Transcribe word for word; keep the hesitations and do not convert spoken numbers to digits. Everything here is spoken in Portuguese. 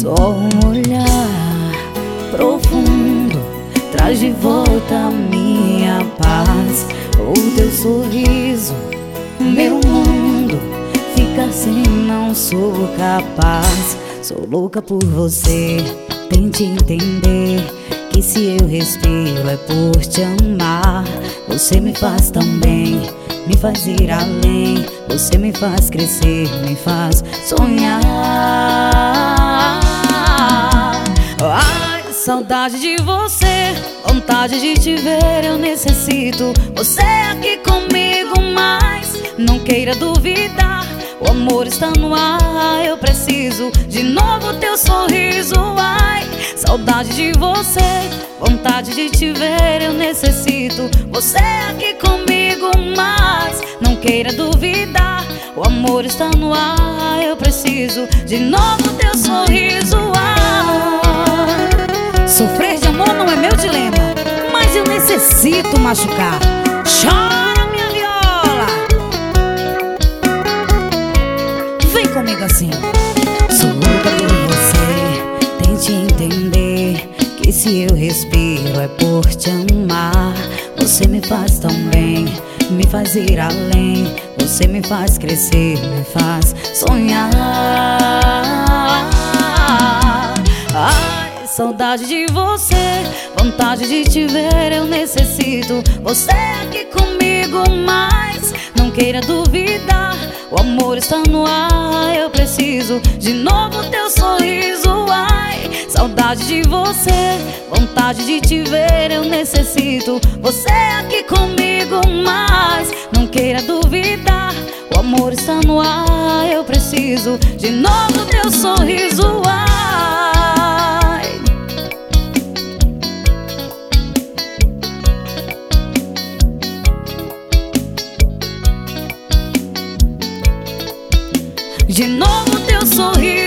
Só um olhar profundo traz de volta a minha paz. O teu sorriso, meu mundo fica assim, não sou capaz. Sou louca por você, tente entender que se eu respiro é por te amar. Você me faz tão bem, me faz ir além. Você me faz crescer, me faz sonhar. Ai, saudade de você, vontade de te ver, eu necessito você aqui comigo, mas não queira duvidar, o amor está no ar, eu preciso de novo teu sorriso. Ai, saudade de você, vontade de te ver, eu necessito você aqui comigo, mas não queira duvidar, o amor está no ar, eu preciso de novo teu sorriso. Ai, sofrer de amor não é meu dilema, mas eu necessito machucar. Chora, minha viola, vem comigo assim. Sou louca por você, tente entender que se eu respiro é por te amar. Você me faz tão bem, me faz ir além. Você me faz crescer, me faz sonhar. Ai, saudade de você, vontade de te ver, eu necessito você aqui comigo, mas não queira duvidar, o amor está no ar, eu preciso de novo teu sorriso. Ai, saudade de você, vontade de te ver, eu necessito você aqui comigo, mas não queira duvidar, o amor está no ar, eu preciso de novo teu sorriso. Ai, de novo teu sorriso.